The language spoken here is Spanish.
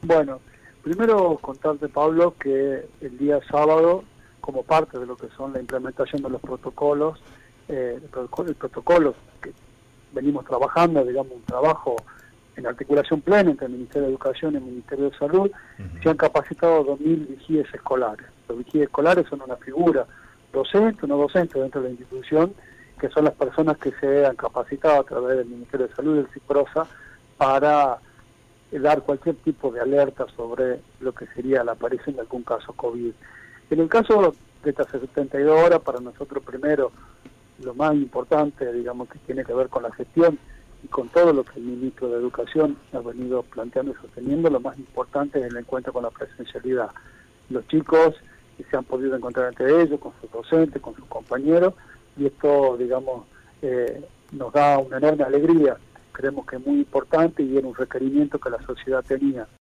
Bueno, primero contarte, Pablo, que el día sábado, como parte de lo que son la implementación de los protocolos, el protocolo que venimos trabajando, digamos, un trabajo en articulación plena entre el Ministerio de Educación y el Ministerio de Salud, se han capacitado 2.000 vigíes escolares. Los vigíes escolares son una figura docente o no docente dentro de la institución, que son las personas que se han capacitado a través del Ministerio de Salud y del CIPROSA para dar cualquier tipo de alerta sobre lo que sería la aparición de algún caso COVID. En el caso de estas 72 horas, para nosotros primero, lo más importante, digamos, que tiene que ver con la gestión y con todo lo que el ministro de Educación ha venido planteando y sosteniendo, lo más importante es el encuentro con la presencialidad. Los chicos que se han podido encontrar entre ellos, con sus docentes, con sus compañeros, y esto, digamos, nos da una enorme alegría. Creemos que es muy importante y era un requerimiento que la sociedad tenía.